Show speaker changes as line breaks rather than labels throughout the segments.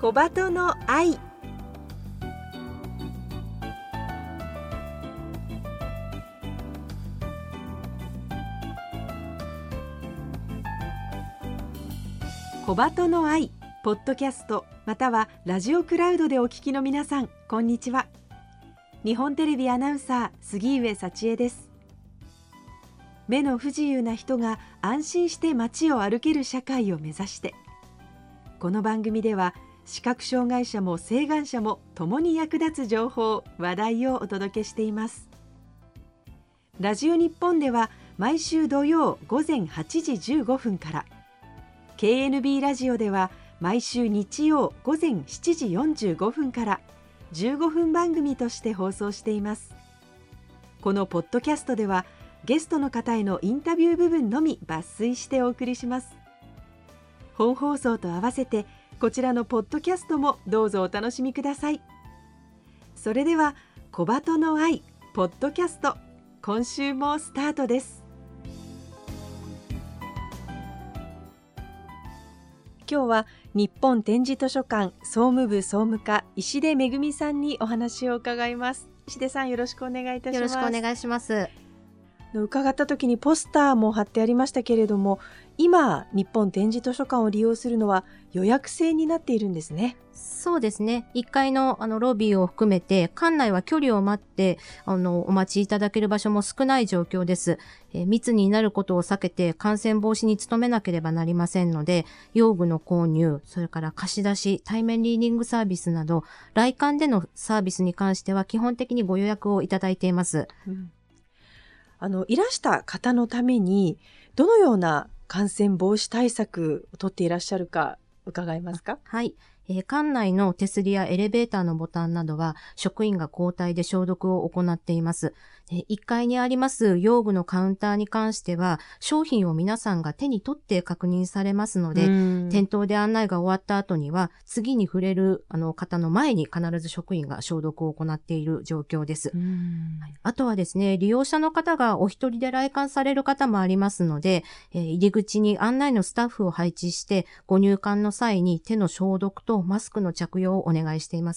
小鳩の愛。小鳩の愛ポッドキャストまたはラジオクラウドでお聞きの皆さん、こんにちは。日本テレビアナウンサー杉上幸恵です。目の不自由な人が安心して街を歩ける社会を目指して、この番組では視覚障害者も晴眼者も共に役立つ情報話題をお届けしています。ラジオ日本では毎週土曜午前8時15分から、 KNB ラジオでは毎週日曜午前7時45分から15分番組として放送しています。このポッドキャストではゲストの方へのインタビュー部分のみ抜粋してお送りします。本放送と合わせてこちらのポッドキャストもどうぞお楽しみください。それでは小鳩の愛ポッドキャスト、今週もスタートです。今日は日本点字図書館総務部総務課石出恵さんにお話を伺います。石出さん、よろしくお願いいたします。
よろしくお願いします。
伺った時にポスターも貼ってありましたけれども、今日本点字図書館を利用するのは予約制になっているんですね。
そうですね。1階のロビーを含めて館内は距離を待ってお待ちいただける場所も少ない状況です。密になることを避けて感染防止に努めなければなりませんので、用具の購入、それから貸し出し、対面リーディングサービスなど来館でのサービスに関しては基本的にご予約をいただいています。
いらした方のためにどのような感染防止対策をとっていらっしゃるか伺えますか？
はい。館内の手すりやエレベーターのボタンなどは職員が交代で消毒を行っています。1階にあります用具のカウンターに関しては商品を皆さんが手に取って確認されますので、店頭で案内が終わった後には次に触れる方の前に必ず職員が消毒を行っている状況です。あとはですね、利用者の方がお一人で来館される方もありますので、入り口に案内のスタッフを配置してご入館の際に手の消毒とマスクの着用をお願いしています。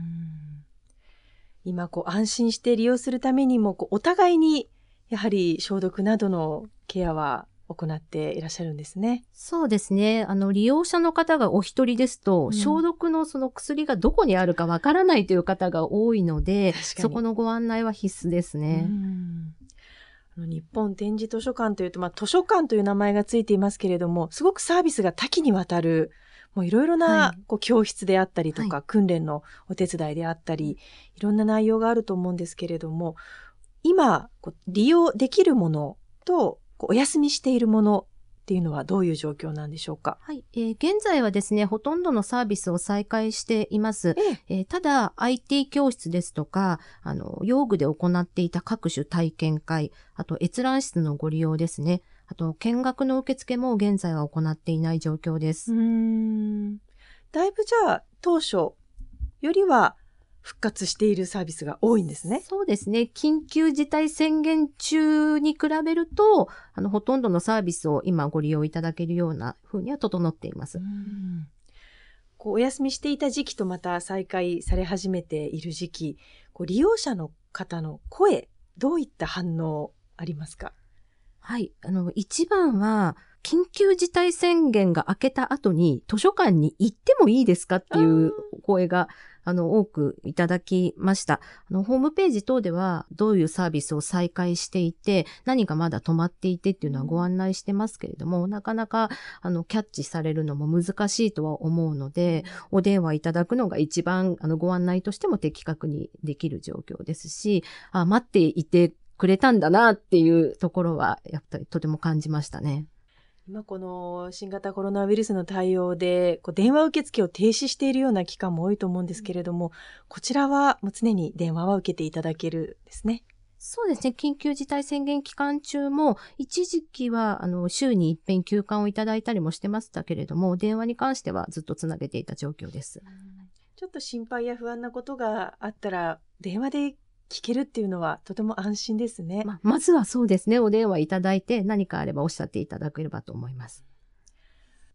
今安心して利用するためにもお互いにやはり消毒などのケアは行っていらっしゃるんですね。
そうですね。利用者の方がお一人ですと、消毒のその薬がどこにあるかわからないという方が多いので、そこのご案内は必須ですね。
日本点字図書館というと、図書館という名前がついていますけれども、すごくサービスが多岐にわたる、もういろいろな教室であったりとか、訓練のお手伝いであったり、いろんな内容があると思うんですけれども、今利用できるものとお休みしているものっていうのはどういう状況なんでしょうか？
はい。現在はですね、ほとんどのサービスを再開しています。ただ、IT 教室ですとか、用具で行っていた各種体験会、あと閲覧室のご利用ですね。あと、見学の受付も現在は行っていない状況です。
だいぶじゃあ、当初よりは復活しているサービスが多いんですね。
そうですね。緊急事態宣言中に比べると、ほとんどのサービスを今ご利用いただけるような風には整っています。
お休みしていた時期とまた再開され始めている時期、利用者の方の声、どういった反応ありますか？
はい。一番は、緊急事態宣言が明けた後に図書館に行ってもいいですかっていう声が多くいただきました。ホームページ等ではどういうサービスを再開していて、何がまだ止まっていてっていうのはご案内してますけれども、なかなかキャッチされるのも難しいとは思うので、お電話いただくのが一番ご案内としても的確にできる状況ですし、待っていてくれたんだなっていうところはやっぱりとても感じましたね。
今この新型コロナウイルスの対応で電話受付を停止しているような期間も多いと思うんですけれども、こちらはもう常に電話は受けていただけるですね。
そうですね。緊急事態宣言期間中も一時期は週に一遍休館をいただいたりもしてましたけれども、電話に関してはずっとつなげていた状況です。
ちょっと心配や不安なことがあったら電話で聞けるっていうのはとても安心ですね。
まずはそうですね。お電話いただいて何かあればおっしゃっていただければと思います。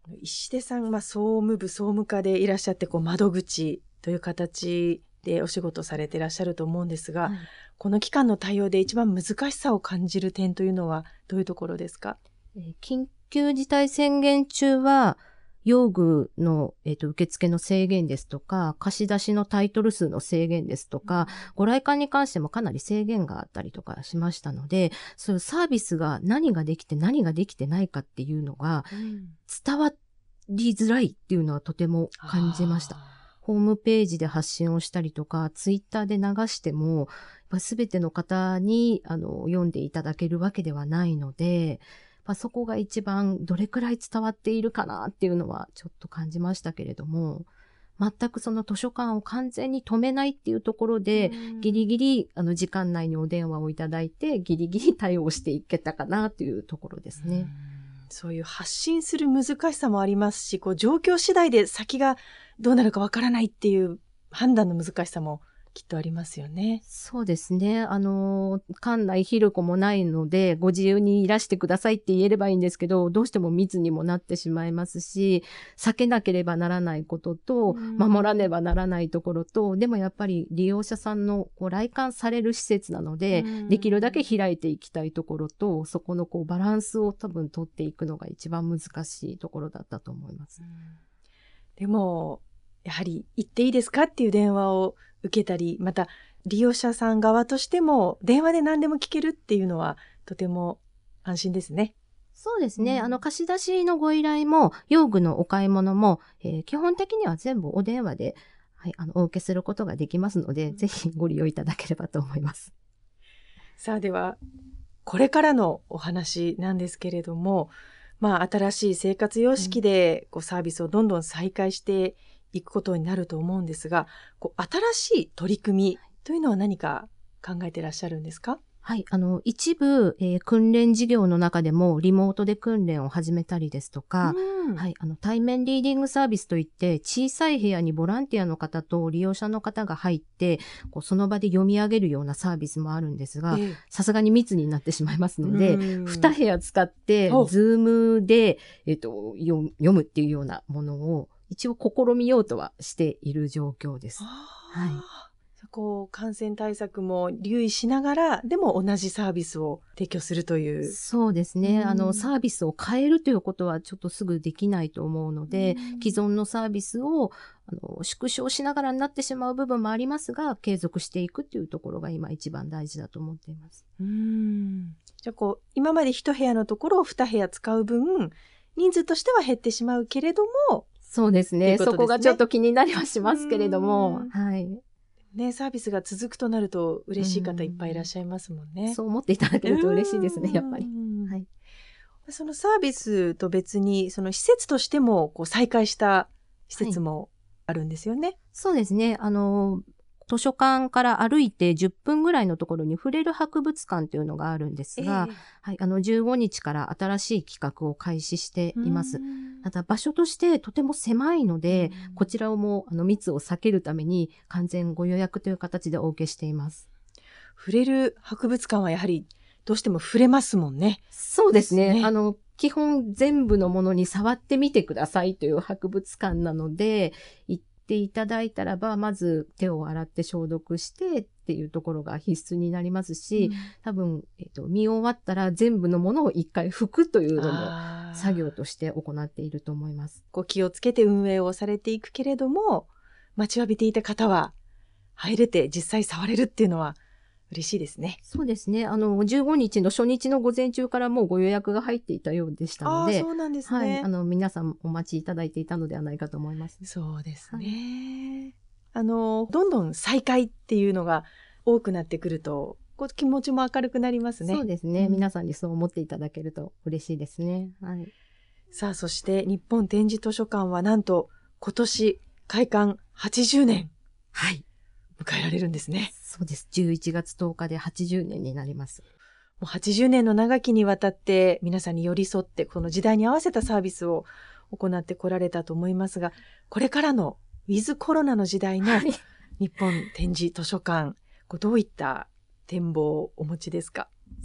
石出さん、総務部総務課でいらっしゃって、窓口という形でお仕事されていらっしゃると思うんですが、この期間の対応で一番難しさを感じる点というのはどういうところですか？
緊急事態宣言中は、用具の、受付の制限ですとか、貸し出しのタイトル数の制限ですとか、ご来館に関してもかなり制限があったりとかしましたので、そういうサービスが何ができて何ができてないかっていうのが伝わりづらいっていうのはとても感じました。ホームページで発信をしたりとか、ツイッターで流しても、すべての方に読んでいただけるわけではないので、そこが一番どれくらい伝わっているかなっていうのはちょっと感じましたけれども、全くその図書館を完全に止めないっていうところで、ギリギリ時間内にお電話をいただいて、ギリギリ対応していけたかなというところですね。
そういう発信する難しさもありますし、状況次第で先がどうなるかわからないっていう判断の難しさもきっとありますよね。
そうですね。館内広くもないので、ご自由にいらしてくださいって言えればいいんですけど、どうしても密にもなってしまいますし、避けなければならないことと、守らねばならないところと、でもやっぱり利用者さんの来館される施設なので、できるだけ開いていきたいところと、そこのバランスを多分取っていくのが一番難しいところだったと思います。
でも、やはり行っていいですかっていう電話を受けたり、また利用者さん側としても電話で何でも聞けるっていうのはとても安心ですね。
そうですね。貸し出しのご依頼も、用具のお買い物も、基本的には全部お電話で、お受けすることができますので、ぜひご利用いただければと思います。
さあ、では、これからのお話なんですけれども、新しい生活様式でサービスをどんどん再開していくことになると思うんですが、新しい取り組みというのは何か考えていらっしゃるんですか？
はい。一部、訓練事業の中でもリモートで訓練を始めたりですとか、はい。対面リーディングサービスといって、小さい部屋にボランティアの方と利用者の方が入って、その場で読み上げるようなサービスもあるんですが、さすがに密になってしまいますので、2部屋使って、ズームで、読むっていうようなものを、一応試みようとはしている状況です。はい。
感染対策も留意しながら、でも同じサービスを提供するという。
そうですね。サービスを変えるということはちょっとすぐできないと思うので、既存のサービスを縮小しながらになってしまう部分もありますが、継続していくというところが今一番大事だと思っています。
じゃあ今まで1部屋のところを2部屋使う分、人数としては減ってしまうけれども。
そうですね。そこがちょっと気になりはしますけれども、はい。
サービスが続くとなると嬉しい方いっぱいいらっしゃいますもんね。
そう思っていただけると嬉しいですね、やっぱり。はい。
そのサービスと別に、その施設としても再開した施設もあるんですよね。
そうですね。図書館から歩いて10分ぐらいのところに触れる博物館というのがあるんですが、はい、15日から新しい企画を開始しています。ただ場所としてとても狭いので、こちらをも密を避けるために完全ご予約という形でお受けしています。
触れる博物館はやはりどうしても触れますもんね。
そうですね。基本全部のものに触ってみてくださいという博物館なので、行っていただいたらば、まず手を洗って消毒してっていうところが必須になりますし、多分、見終わったら全部のものを一回拭くというのも作業として行っていると思います。
気をつけて運営をされていくけれども、待ちわびていた方は入れて実際触れるっていうのは嬉しいですね。
そうですね。15日の初日の午前中からもうご予約が入っていたようでしたので、
そうなんですね。
はい。皆さんお待ちいただいていたのではないかと思います。
そうですね。どんどん再開っていうのが多くなってくると、気持ちも明るくなりますね。
そうですね。皆さんにそう思っていただけると嬉しいですね。はい。
さあ、そして日本展示図書館はなんと今年開館80年。
はい。
迎えられるんですね。
そうです。11月10日で80年になります。
もう80年の長きにわたって皆さんに寄り添ってこの時代に合わせたサービスを行ってこられたと思いますが、これからのウィズコロナの時代の日本展示図書館、どういった展望をお持ちですか？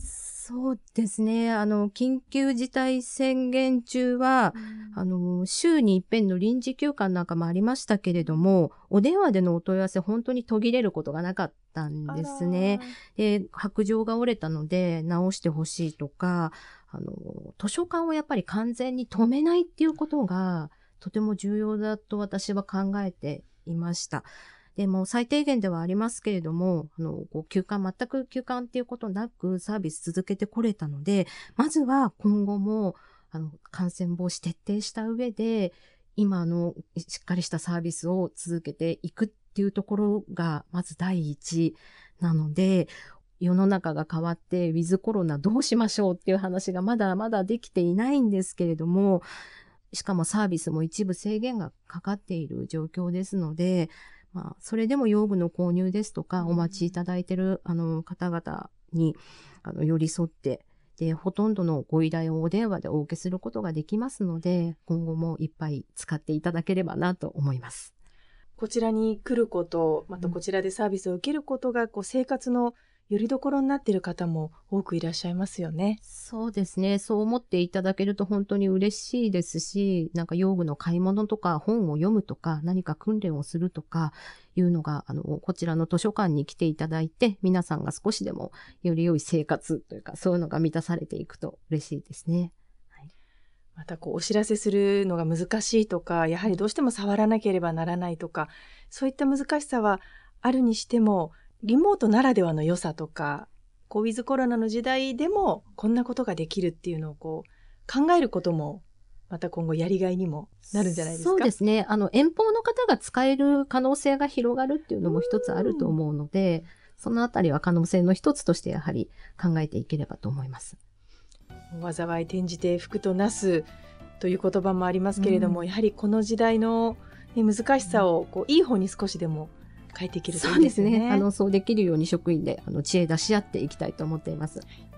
そうですね。緊急事態宣言中は、週に一遍の臨時休館なんかもありましたけれども、お電話でのお問い合わせ本当に途切れることがなかったんですね。で、白杖が折れたので直してほしいとか、図書館をやっぱり完全に止めないっていうことがとても重要だと私は考えていました。でも最低限ではありますけれども、全く休館っていうことなくサービス続けてこれたので、まずは今後も、感染防止徹底した上で、今しっかりしたサービスを続けていくっていうところが、まず第一なので、世の中が変わって、ウィズコロナどうしましょうっていう話がまだまだできていないんですけれども、しかもサービスも一部制限がかかっている状況ですので、それでも用具の購入ですとか、お待ちいただいている方々に寄り添って、で、ほとんどのご依頼をお電話でお受けすることができますので、今後もいっぱい使っていただければなと思います。
こちらに来ること、またこちらでサービスを受けることが、生活のよりどころになっている方も多くいらっしゃいますよね。
そうですね。そう思っていただけると本当に嬉しいですし、なんか用具の買い物とか本を読むとか何か訓練をするとかいうのが、こちらの図書館に来ていただいて、皆さんが少しでもより良い生活というか、そういうのが満たされていくと嬉しいですね。はい、
またお知らせするのが難しいとか、やはりどうしても触らなければならないとか、そういった難しさはあるにしても、リモートならではの良さとか、ウィズコロナの時代でもこんなことができるっていうのを考えることも、また今後やりがいにもなるんじゃないですか。
そうですね。遠方の方が使える可能性が広がるっていうのも一つあると思うので、そのあたりは可能性の一つとしてやはり考えていければと思います。
災い転じて福となすという言葉もありますけれども、やはりこの時代の、難しさをいい方に少しでも変えていけるといいですね。
そうですね。そうできるように職員で知恵出し合っていきたいと思っています。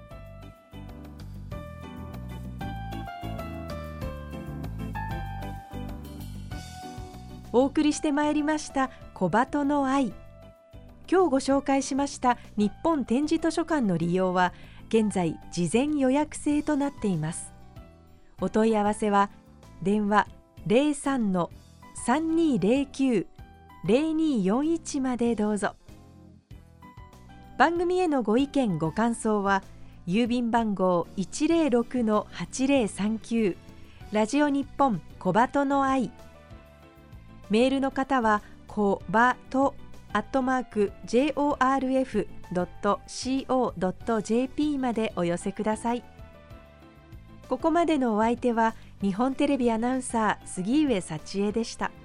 お送りしてまいりました小鳩の愛。今日ご紹介しました日本点字図書館の利用は現在事前予約制となっています。お問い合わせは電話 03-3209-0241 までどうぞ。番組へのご意見ご感想は郵便番号 106-8039 ラジオ日本小鳩の愛。メールの方はこばと@jorf.co.jp までお寄せください。ここまでのお相手は日本テレビアナウンサー杉上幸恵でした。